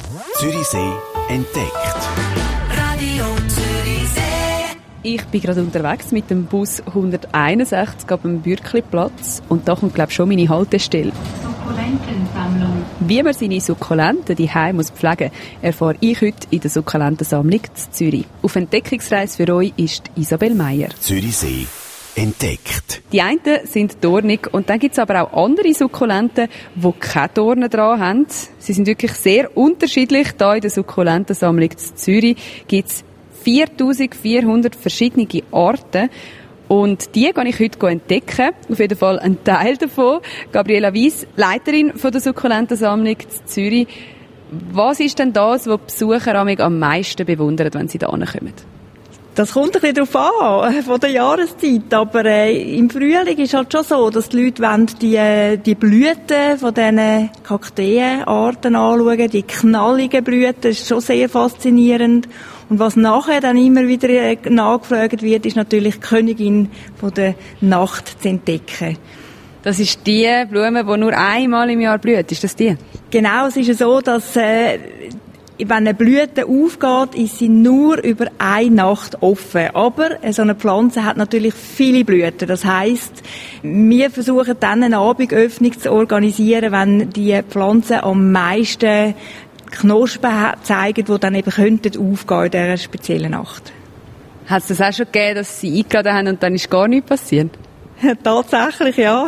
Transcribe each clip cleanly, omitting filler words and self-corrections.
Zürichsee entdeckt. Radio Zürichsee. Ich bin gerade unterwegs mit dem Bus 161 ab dem Bürkliplatz und da kommt, glaube ich, schon meine Haltestelle. Sukkulentensammlung. Wie man seine Sukkulenten daheim muss pflegen, erfahre ich heute in der Sukkulentensammlung in Zürich. Auf Entdeckungsreise für euch ist Isabel Meyer. Zürichsee entdeckt. Die einen sind dornig und dann gibt es aber auch andere Sukkulenten, die keine Dornen dran haben. Sie sind wirklich sehr unterschiedlich. Hier in der Sukkulentensammlung in Zürich gibt es 4400 verschiedene Arten. Und die kann ich heute entdecken. Auf jeden Fall ein Teil davon. Gabriela Weiss, Leiterin von der Sukkulentensammlung in Zürich. Was ist denn das, was Besucher am meisten bewundern, wenn sie da kommen? Das kommt ein bisschen darauf an, von der Jahreszeit. Aber im Frühling ist halt schon so, dass die Leute wollen die Blüten von diesen Kakteenarten anschauen, die knalligen Blüten. Das ist schon sehr faszinierend. Und was nachher dann immer wieder nachgefragt wird, ist natürlich die Königin von der Nacht zu entdecken. Das ist die Blume, die nur einmal im Jahr blüht. Ist das die? Genau, es ist so, dass wenn eine Blüte aufgeht, ist sie nur über eine Nacht offen. Aber so eine Pflanze hat natürlich viele Blüten. Das heisst, wir versuchen dann eine Abendöffnung zu organisieren, wenn die Pflanze am meisten Knospen zeigen, die dann eben könnten aufgehen in dieser speziellen Nacht. Hat es das auch schon gegeben, dass Sie eingeladen haben und dann ist gar nichts passiert? Tatsächlich, ja.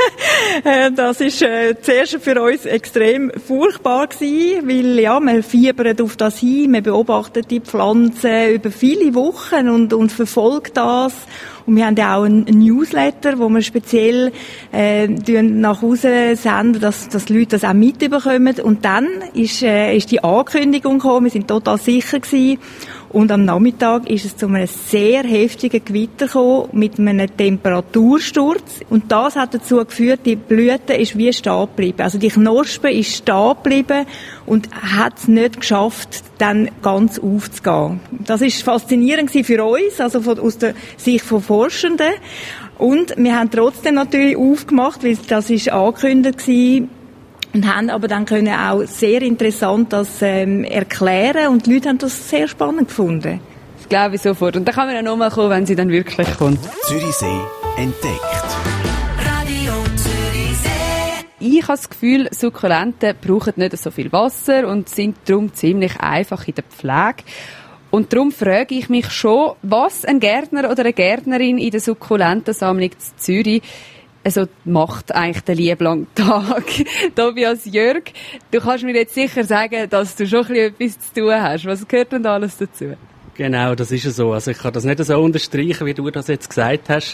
Das ist zuerst für uns extrem furchtbar gewesen, weil ja, man fiebert auf das hin, man beobachtet die Pflanzen über viele Wochen und verfolgt das. Und wir haben ja auch einen Newsletter, wo wir speziell nach Hause senden, dass die Leute das auch mitbekommen. Und dann ist die Ankündigung gekommen, wir sind total sicher gewesen. Und am Nachmittag ist es zu einem sehr heftigen Gewitter gekommen, mit einem Temperatursturz. Und das hat dazu geführt, die Blüte ist wie stehen geblieben. Also die Knospe ist stehen geblieben und hat es nicht geschafft, dann ganz aufzugehen. Das ist faszinierend für uns, also aus der Sicht von Forschenden. Und wir haben trotzdem natürlich aufgemacht, weil das ist angekündigt gewesen. Und haben aber dann können auch sehr interessant das erklären und die Leute haben das sehr spannend gefunden. Das glaube ich sofort. Und dann kann man ja nochmal kommen, wenn sie dann wirklich kommt. Zürichsee entdeckt. Radio Zürichsee. Ich habe das Gefühl, Sukkulenten brauchen nicht so viel Wasser und sind darum ziemlich einfach in der Pflege. Und darum frage ich mich schon, was ein Gärtner oder eine Gärtnerin in der Sukkulentensammlung in Zürich macht eigentlich den lieben Tag. Tobias Jörg, du kannst mir jetzt sicher sagen, dass du schon etwas zu tun hast. Was gehört denn da alles dazu? Genau, das ist so. Also ich kann das nicht so unterstreichen, wie du das jetzt gesagt hast.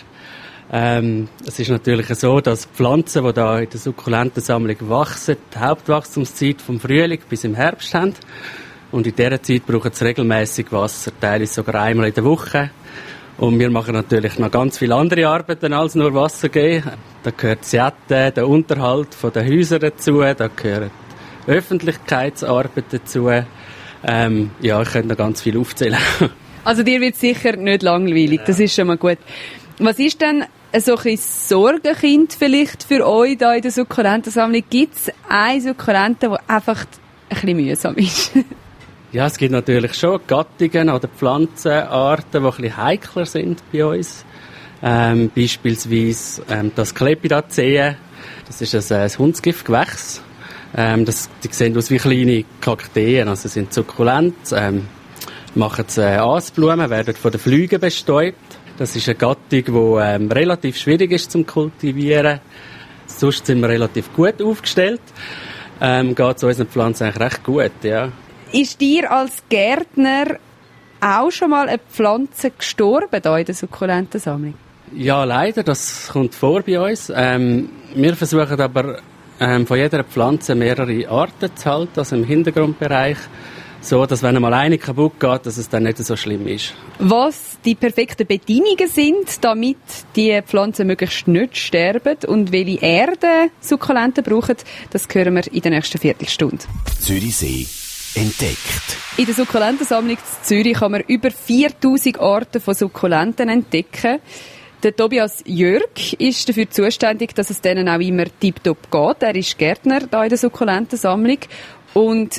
Es ist natürlich so, dass Pflanzen, die da in der Sukkulentensammlung wachsen, die Hauptwachstumszeit vom Frühling bis im Herbst haben. Und in dieser Zeit brauchen sie regelmässig Wasser, teilweise sogar einmal in der Woche. Und wir machen natürlich noch ganz viele andere Arbeiten als nur Wasser geben. Da gehört das Jäten, der Unterhalt der Häuser dazu, da gehört Öffentlichkeitsarbeit dazu. Ich könnte noch ganz viel aufzählen. Also dir wird sicher nicht langweilig, das ist schon mal gut. Was ist denn so ein Sorgenkind vielleicht für euch da in der Sukkulentensammlung? Gibt es eine Sukkulente, die einfach ein bisschen mühsam ist? Ja, es gibt natürlich schon Gattungen oder Pflanzenarten, die ein bisschen heikler sind bei uns. Beispielsweise das Clepidacee. Das ist ein Hundsgiftgewächs. Die sehen aus wie kleine Kakteen, also sind sukkulent, machen Aasblumen, werden von den Flügen bestäubt. Das ist eine Gattung, die relativ schwierig ist zum Kultivieren. Sonst sind wir relativ gut aufgestellt. Geht es unseren Pflanzen eigentlich recht gut, ja. Ist dir als Gärtner auch schon mal eine Pflanze gestorben hier in der Sukkulentensammlung? Ja, leider, das kommt vor bei uns. Wir versuchen aber von jeder Pflanze mehrere Arten zu halten, also im Hintergrundbereich, so dass wenn einmal eine kaputt geht, dass es dann nicht so schlimm ist. Was die perfekten Bedingungen sind, damit die Pflanzen möglichst nicht sterben und welche Erde Sukkulenten brauchen, das hören wir in der nächsten Viertelstunde. Zürichsee entdeckt. In der Sukkulentensammlung in Zürich kann man über 4000 Arten von Sukkulenten entdecken. Der Tobias Jörg ist dafür zuständig, dass es denen auch immer tiptop geht. Er ist Gärtner da in der Sukkulentensammlung. Und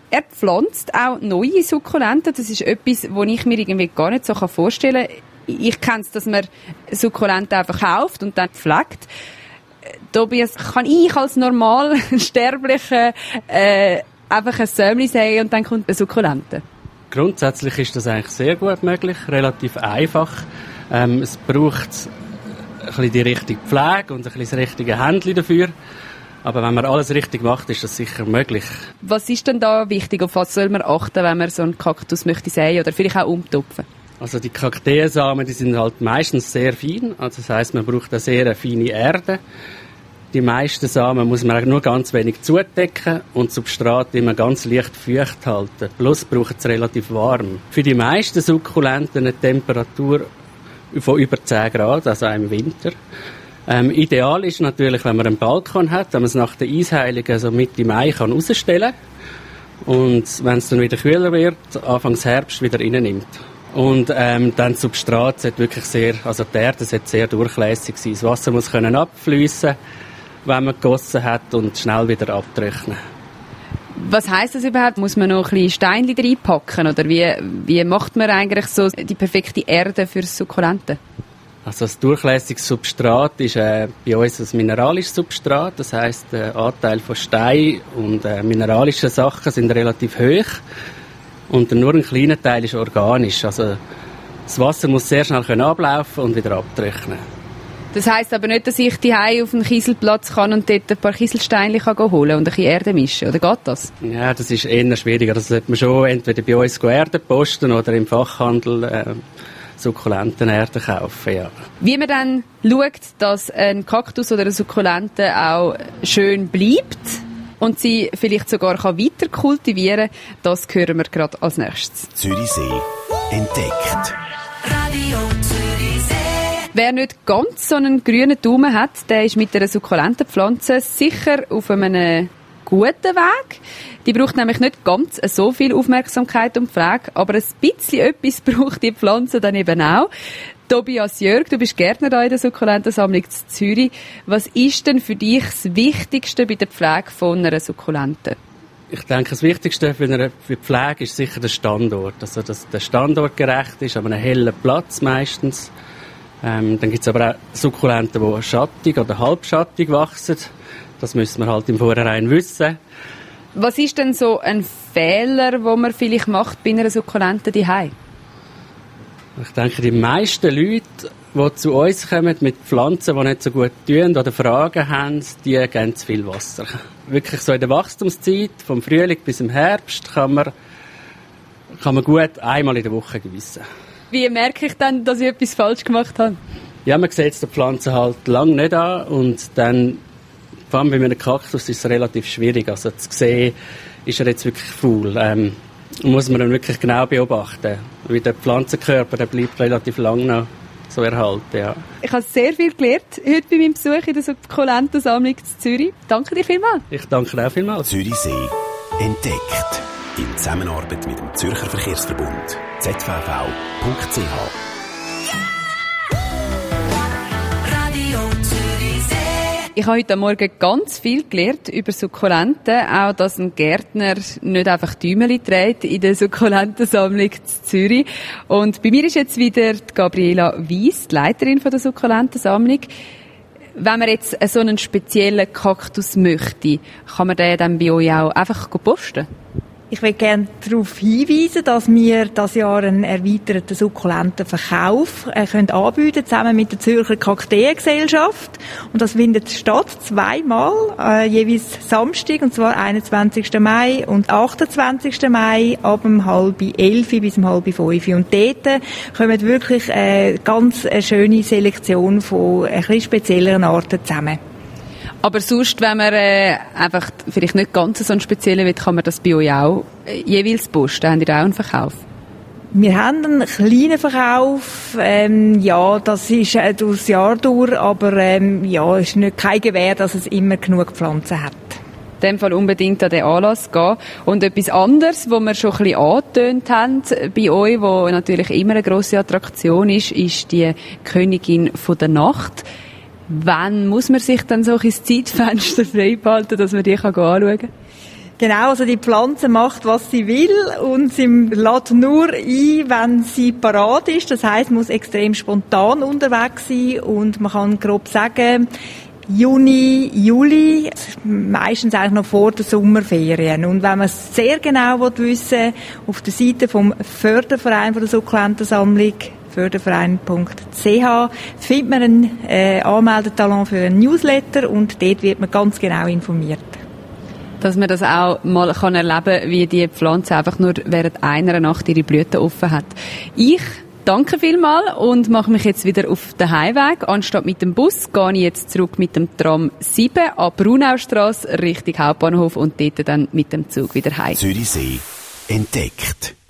Er pflanzt auch neue Sukkulenten. Das ist etwas, was ich mir irgendwie gar nicht so vorstellen kann. Ich kenne es, dass man Sukkulenten einfach kauft und dann pflegt. Tobias, kann ich als normal Sterblicher einfach ein Sämli säen und dann kommt eine Sukkulente? Grundsätzlich ist das eigentlich sehr gut möglich, relativ einfach. Es braucht ein bisschen die richtige Pflege und ein bisschen das richtige Händchen dafür. Aber wenn man alles richtig macht, ist das sicher möglich. Was ist denn da wichtig? Auf was soll man achten, wenn man so einen Kaktus möchte säen oder vielleicht auch umtopfen? Also die Kakteensamen, die sind halt meistens sehr fein. Also das heisst, man braucht eine sehr feine Erde. Die meisten Samen muss man nur ganz wenig zudecken und das Substrat immer ganz leicht feucht halten. Plus braucht es relativ warm. Für die meisten Sukkulenten eine Temperatur von über 10 Grad, also im Winter. Ideal ist natürlich, wenn man einen Balkon hat, wenn man es nach der Eisheilung also Mitte Mai kann rausstellen und wenn es dann wieder kühler wird, Anfangs Herbst wieder reinnimmt. Und dann das Substrat sollte wirklich also die Erde sollte sehr durchlässig sein. Das Wasser muss können abfliessen, wenn man gegossen hat und schnell wieder abtrocknen. Was heisst das überhaupt? Muss man noch ein bisschen Steinchen reinpacken? Oder wie macht man eigentlich so die perfekte Erde für Sukkulenten? Also das durchlässige Substrat ist bei uns ein mineralisches Substrat. Das heisst, der Anteil von Stein und mineralischen Sachen sind relativ hoch. Und nur ein kleiner Teil ist organisch. Also das Wasser muss sehr schnell ablaufen und wieder abtrocknen. Das heisst aber nicht, dass ich daheim auf den Kieselplatz kann und dort ein paar Kieselsteine holen und ein bisschen Erde mischen, oder geht das? Ja, das ist eher schwieriger. Das sollte man schon entweder bei uns Erde posten oder im Fachhandel Sukkulentenerde kaufen, ja. Wie man dann schaut, dass ein Kaktus oder eine Sukkulente auch schön bleibt und sie vielleicht sogar weiter kultivieren kann, das hören wir gerade als nächstes. Zürichsee entdeckt. Radio Zürichsee. Wer nicht ganz so einen grünen Daumen hat, der ist mit einer Sukkulentenpflanze sicher auf einem guten Weg. Die braucht nämlich nicht ganz so viel Aufmerksamkeit und Pflege, aber ein bisschen etwas braucht die Pflanze dann eben auch. Tobias Jörg, du bist Gärtner da in der Sukkulentensammlung in Zürich. Was ist denn für dich das Wichtigste bei der Pflege von einer Sukkulente? Ich denke, das Wichtigste für die Pflege ist sicher der Standort. Also, dass der Standort gerecht ist, an einem hellen Platz meistens. Dann gibt es aber auch Sukkulenten, die schattig oder halbschattig wachsen. Das müssen wir halt im Vorhinein wissen. Was ist denn so ein Fehler, den man vielleicht macht bei einer Sukkulente daheim? Ich denke, die meisten Leute, die zu uns kommen mit Pflanzen, die nicht so gut tun oder Fragen haben, die geben zu viel Wasser. Wirklich so in der Wachstumszeit, vom Frühling bis im Herbst, kann man gut einmal in der Woche gießen. Wie merke ich dann, dass ich etwas falsch gemacht habe? Ja, man sieht es der Pflanze halt lange nicht an und dann, vor allem bei einem Kaktus, ist es relativ schwierig. Also zu sehen, ist er jetzt wirklich faul. Muss man dann wirklich genau beobachten. Weil der Pflanzenkörper, der bleibt relativ lang noch so erhalten. Ja. Ich habe sehr viel gelernt heute bei meinem Besuch in der Sukkulentensammlung in Zürich. Danke dir vielmals. Ich danke auch vielmals. Zürichsee entdeckt. In Zusammenarbeit mit dem Zürcher Verkehrsverbund. zvv.ch. Ich habe heute Morgen ganz viel gelernt über Sukkulenten, auch dass ein Gärtner nicht einfach Däumeli trägt in der Sukkulentensammlung in Zürich. Und bei mir ist jetzt wieder die Gabriela Weiss, die Leiterin der Sukkulentensammlung. Wenn man jetzt so einen speziellen Kaktus möchte, kann man den dann bei euch auch einfach posten? Ich will gerne darauf hinweisen, dass wir dieses Jahr einen erweiterten Sukkulentenverkauf anbieten zusammen mit der Zürcher Kakteengesellschaft. Und das findet statt zweimal, jeweils Samstag, und zwar 21. Mai und 28. Mai ab 10:30 bis 10:30. Und dort kommen wirklich ganz eine schöne Selektion von ein bisschen spezielleren Arten zusammen. Aber sonst, wenn man einfach vielleicht nicht ganz so einen speziellen will, kann man das bei euch auch jeweils posten. Habt ihr auch einen Verkauf? Wir haben einen kleinen Verkauf. Ja, das ist durchs Jahr durch, aber ja, ist nicht kein Gewähr, dass es immer genug Pflanzen hat. In dem Fall unbedingt an den Anlass gehen. Und etwas anderes, was wir schon ein bisschen angetönt haben bei euch, was natürlich immer eine grosse Attraktion ist, ist die Königin von der Nacht. Wann muss man sich dann so ein Zeitfenster frei behalten, dass man die anschauen kann? Genau, also die Pflanze macht, was sie will und sie lädt nur ein, wenn sie parat ist. Das heisst, man muss extrem spontan unterwegs sein und man kann grob sagen, Juni, Juli, meistens eigentlich noch vor der Sommerferien. Und wenn man es sehr genau wissen will, auf der Seite vom Förderverein von der Sukkulentensammlung, förderverein.ch, findet man einen Anmeldetalon für einen Newsletter und dort wird man ganz genau informiert. Dass man das auch mal erleben kann, wie die Pflanze einfach nur während einer Nacht ihre Blüten offen hat. Ich danke vielmals und mache mich jetzt wieder auf den Heimweg. Anstatt mit dem Bus gehe ich jetzt zurück mit dem Tram 7 an Brunaustrasse Richtung Hauptbahnhof und dort dann mit dem Zug wieder heim. Zürichsee entdeckt.